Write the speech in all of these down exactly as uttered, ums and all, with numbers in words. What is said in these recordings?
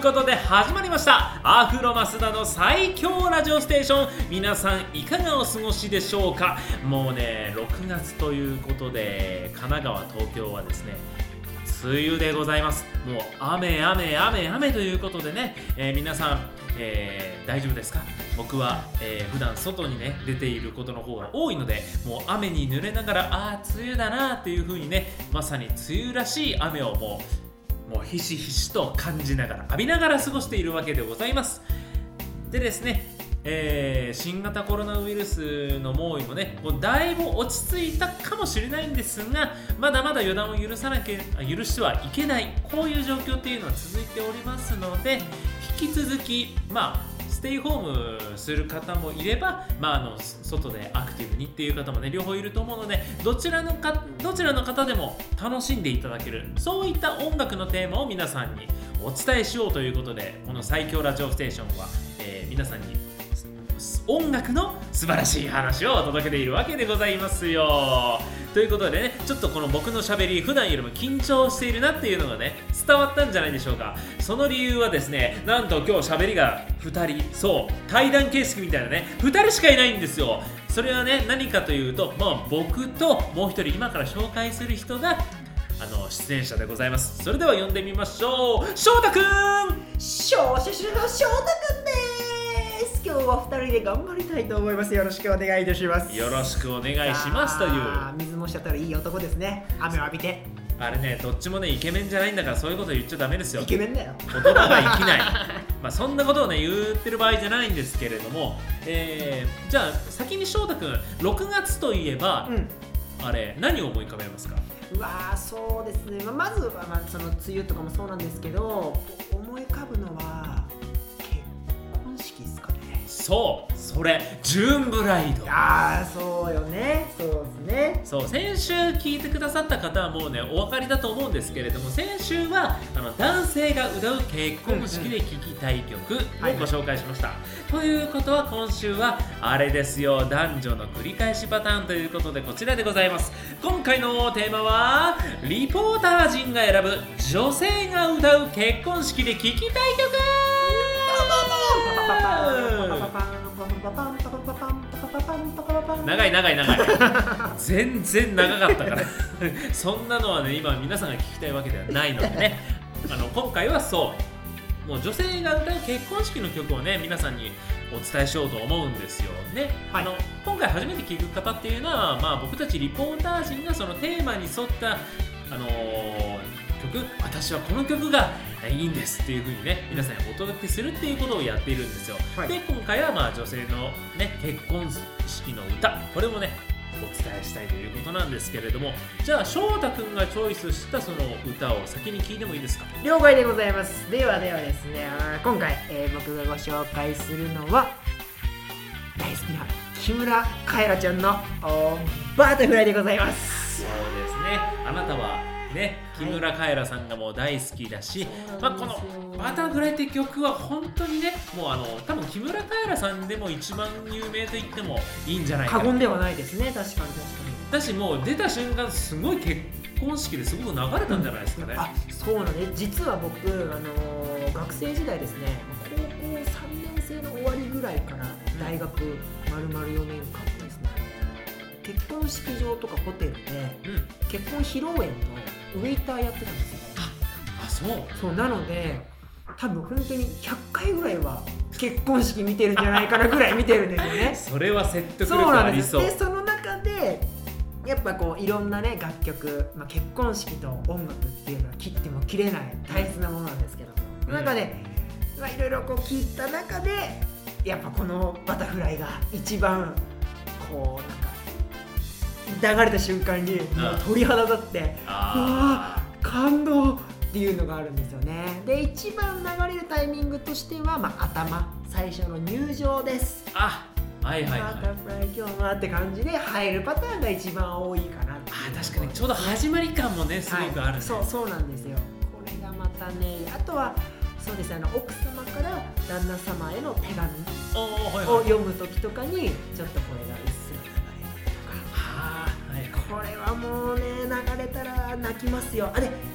ことで始まりましたアフロマスダの最強ラジオステーション。皆さんいかがお過ごしでしょうか。もうねろくがつということで神奈川東京はですね梅雨でございます。もう雨雨雨雨ということでね、えー、皆さん、えー、大丈夫ですか。僕は、えー、普段外にね出ていることの方が多いので、もう雨に濡れながらあー梅雨だなっていう風にね、まさに梅雨らしい雨をもうもうひしひしと感じながら浴びながら過ごしているわけでございます。でですね、えー、新型コロナウイルスの猛威もねもうだいぶ落ち着いたかもしれないんですが、まだまだ予断を許さなきゃ許してはいけない、こういう状況っていうのは続いておりますので、引き続きまあステイホームする方もいれば、まあ、あの外でアクティブにっていう方もね両方いると思うので、どちらのかどちらの方でも楽しんでいただける、そういった音楽のテーマを皆さんにお伝えしようということで、この最強ラジオステーションは、えー、皆さんに音楽の素晴らしい話を届けているわけでございますよ。ということでね、ちょっとこの僕のしゃべり普段よりも緊張しているなっていうのがね伝わったんじゃないでしょうか。その理由はですね、なんと今日しゃべりがふたり、そう対談形式みたいなねふたりしかいないんですよ。それはね何かというと、まあ、僕ともう一人今から紹介する人があの出演者でございます。それでは呼んでみましょう。翔太くん。 翔太くんの翔太くんです。今日はふたりで頑張りたいと思います。よろしくお願いいたします。 よろしくお願いしますという。 水も滴るいい男ですね。雨を浴びて。 あれね、どっちもねイケメンじゃないんだから、そういうこと言っちゃダメですよ。 イケメンだよ。 言葉が生きないまあそんなことをね言ってる場合じゃないんですけれども、えー、じゃあ先に翔太くん、ろくがつといえば、うん、あれ何を思い浮かべますか。 うわーそうですね、まあ、まずは、まあ、その梅雨とかもそうなんですけど、思い浮かぶのは結婚式ですかね。 そうそれジューンブライド。 ああそうよね、そうですね。 そう先週聞いてくださった方はもうねお分かりだと思うんですけれども、先週はあの男性が歌う結婚式で聴きたい曲をご紹介しました、うんうん、ということは今週はあれですよ、男女の繰り返しパターンということでこちらでございます。今回のテーマはリポーター陣が選ぶ女性が歌う結婚式で聴きたい曲。長い長い長い全然長かったからそんなのはね今皆さんが聞きたいわけではないのでねあの今回はそうもう女性が歌う結婚式の曲をね皆さんにお伝えしようと思うんですよね、はい、あの今回初めて聞く方っていうのは、まあ、僕たちリポーター陣がそのテーマに沿った、あのー、曲、私はこの曲がいいんですっていう風にね皆さんにお届けするっていうことをやっているんですよ、はい、で今回はまあ女性の、ね、結婚式の歌、これもねお伝えしたいということなんですけれども、じゃあ翔太くんがチョイスしたその歌を先に聞いてもいいですか。 了解でございます。ではではですね、今回、えー、僕がご紹介するのは大好きな木村カエラちゃんのバタフライでございます。 そうですね、あなたはね、木村カエラさんがもう大好きだし、はい、まあ、このバタフライって曲は本当にねもうあの多分木村カエラさんでも一番有名と言ってもいいんじゃないかな。 過言ではないですね。確かに確かに。 だしもう出た瞬間すごい結婚式ですごく流れたんじゃないですかね、うん、 あそうなんで、実は僕、あのー、学生時代ですね、高校さんねん生の終わりぐらいから大学丸々よねんかんですね、結婚式場とかホテルで、うん、結婚披露宴のウェイターやってたんですよ。 あ、そうそうなので多分本当にひゃっかいぐらいは結婚式見てるんじゃないかなぐらい見てるんですよねそれは説得力ありそう。 そうなんです。でその中でやっぱこういろんなね楽曲、まあ、結婚式と音楽っていうのは切っても切れない大切なものなんですけども、うん、中でまあいろいろこう聞いた中でやっぱこのバタフライが一番こうなんか流れた瞬間にもう鳥肌立って、うん、うわ感動っていうのがあるんですよね。で一番流れるタイミングとしては、まあ、頭最初の入場です。 あ、はいはいはい、 バタフライ今日はって感じで入るパターンが一番多いかなっていう。 あ、確かにちょうど始まり感もねすごくあるね、はい、 そうそうなんですよ。これがまたね、あとはそうですね、あの奥様から旦那様への手紙を読む時とかにちょっとこれがうっすら流れてとか、はあ、はい、これはもうね流れたら泣きますよ。あれこ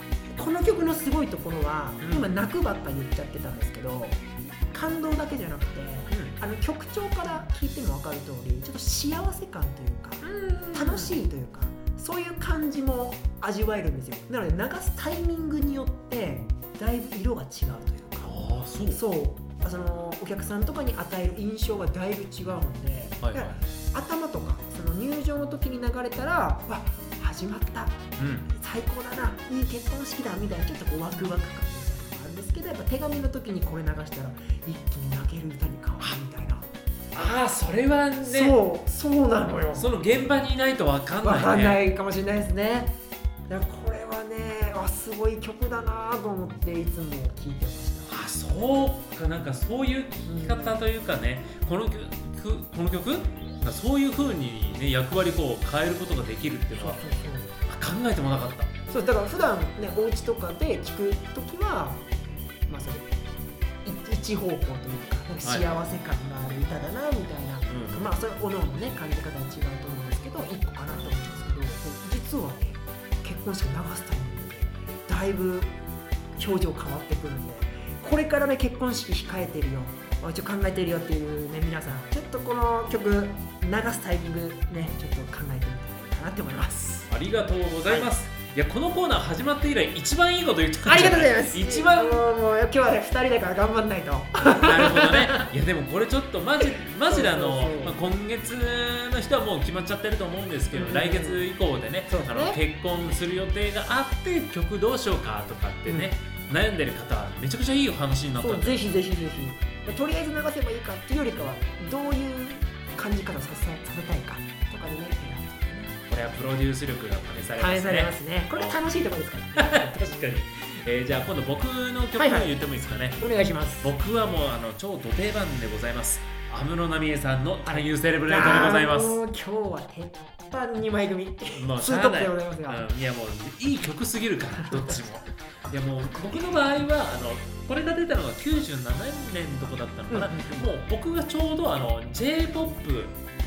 この曲のすごいところは、 うん、 今泣くばっか言っちゃってたんですけど、感動だけじゃなくて、うん、あの曲調から聞いても分かる通りちょっと幸せ感というか、うん、楽しいというか、そういう感じも味わえるんですよ。なので流すタイミングによってだいぶ色が違うというか、 あそうそうそのお客さんとかに与える印象がだいぶ違うので、はいはい、頭とかその入場の時に流れたらわ始まった、うん、最高だな、いい結婚式だみたいなちょっとこうワクワク感みたいなのがあるんですけど、やっぱ手紙の時にこれ流したら一気に泣ける歌に変わるみたいな。 ああそれはね、 そうそうなのよ。 その現場にいないと分かんないね。 分かんないかもしれないですね。だからこれはね、あすごい曲だなと思っていつも聴いてました。 あそうか、なんかそういう聴き方というかね、うん、この曲この曲そういう風にね役割こう変えることができるっていうのはそうそうそう考えてもなかった。 そうだから普段ねお家とかで聴くときはまあそれ一方向というか、なんか幸せ感がある歌だなみたいな、はい、まあそれおのおのね感じ方が違うと思うんですけど、一個かなと思うんですけど、実はね結婚式流すタイミングでだいぶ表情変わってくるんで、これからね結婚式控えてるよ、ちょっと考えてるよっていうね皆さん、ちょっとこの曲流すタイミングねちょっと考えてみたいかなって思います。 ありがとうございます。はい、いやこのコーナー始まって以来一番いいこと言ったんじゃない。ありがとうございます。 一番もうもう今日はねふたりだから頑張んないと。 なるほどね。いやでもこれちょっとマジマジであのまあ、今月の人はもう決まっちゃってると思うんですけど、うん、来月以降でね、あの結婚する予定があって曲どうしようかとかってね、うん、悩んでる方はめちゃくちゃいいお話になったんで、 ぜひぜひぜひとりあえず流せばいいかっていうよりかはどういう感じ方させ、させたいかとかでね。 これはプロデュース力が試されますね。 試されますね。これが楽しいところですから、ね、 確かに、えー、じゃあ今度僕の曲を言ってもいいですかね。 はいはい、お願いします。 僕はもうあの超ド定番でございます。安室奈美恵さんの「Can You Celebrate」でございます。 もう今日は鉄板に枚組、 もうツートップでございますが、 うん、いやもういい曲すぎるからどっちも。いやもう僕の場合はあのこれが出たのがきゅうじゅうななねんとかだったのかな、うんうんうん、もう僕がちょうどあの J-ポップ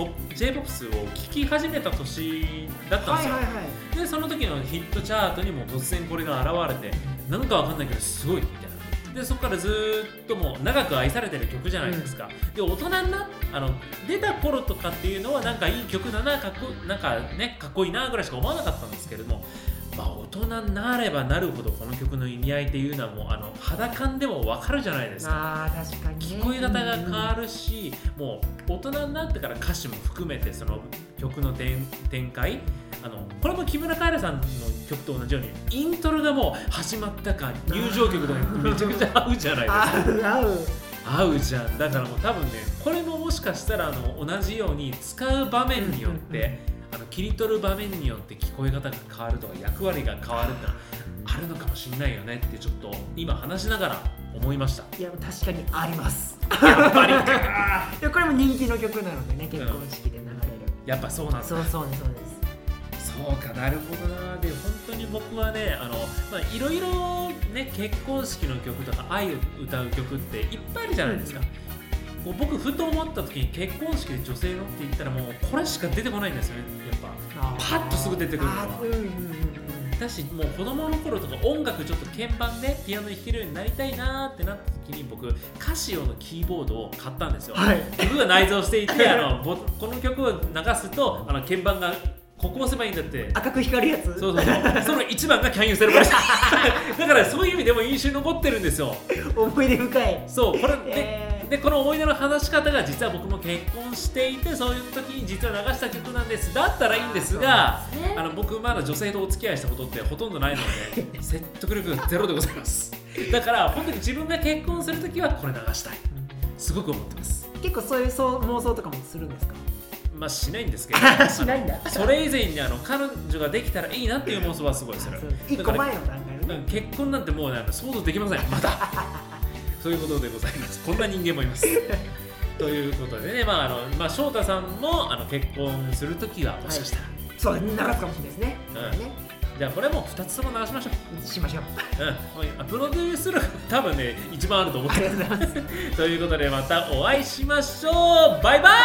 J-ポップスを聴き始めた年だったんですよ、はいはいはい、でその時のヒットチャートにも突然これが現れて、なんかわかんないけどすごいみたいな。でそこからずっともう長く愛されてる曲じゃないですか、うん、で大人になあの出た頃とかっていうのはなんかいい曲だな、かっこなんかねかっこいいなぐらいしか思わなかったんですけれども、まあ、大人になればなるほどこの曲の意味合いっていうのはもうあの肌感でも分かるじゃないですか。 あー確かに、ね、 聞こえ方が変わるし、うんうん、もう大人になってから歌詞も含めてその曲の展開、あのこれも木村カエラさんの曲と同じようにイントロがもう始まったか入場曲とかめちゃくちゃ合うじゃないですか。 合う合う合うじゃん。だからもう多分ねこれももしかしたらあの同じように使う場面によって、うんうんうん、あの切り取る場面によって聞こえ方が変わるとか役割が変わるってのはあるのかもしれないよねってちょっと今話しながら思いました。 いや確かにあります。 やっぱりかいやこれも人気の曲なのでね、結婚式で流れる、うん、 やっぱそうなんだ。 そうそうですそうです。 そうか、なるほどな。で本当に僕はねあのまあいろいろね結婚式の曲とか愛を歌う曲っていっぱいあるじゃないですか、うん、僕ふと思った時に結婚式で女性のって言ったらもうこれしか出てこないんですよね。やっぱパッとすぐ出てくるのは、うんうんうん、だしもう子供の頃とか音楽ちょっと鍵盤でピアノ弾けるようになりたいなってなった時に僕カシオのキーボードを買ったんですよ、はい、僕が内蔵していてあのこの曲を流すとあの鍵盤がここ押せばいいんだって、 赤く光るやつ。 そうそうそうその一番がキャンユーセレブレーションだからそういう意味でも印象に残ってるんですよ。 思い出深い。 そうこれで、えー、でこの思い出の話し方が実は僕も結婚していてそういう時に実は流した曲なんです。だったらいいんですが、あ、ね、あの僕まだ女性とお付き合いしたことってほとんどないので説得力がゼロでございますだから本当に自分が結婚する時はこれ流したい、すごく思ってます。 結構そういうそう妄想とかもするんですか？ まあしないんですけどしないんだそれ以前にあの彼女ができたらいいなっていう妄想はすごいする。 いっこまえの段階のね、 結婚なんてもう、ね、想像できませんまだそういうことでございます。こんな人間もいますということでね、まああのまあ、翔太さんもあの結婚するときはもしかしたら、はい、 そう流すかもしれないですね、 うんね、じゃあこれもふたつとも流しましょうしましょう、 うん、プロデュース力多分ね一番あると思ってますということでまたお会いしましょう。バイバイ。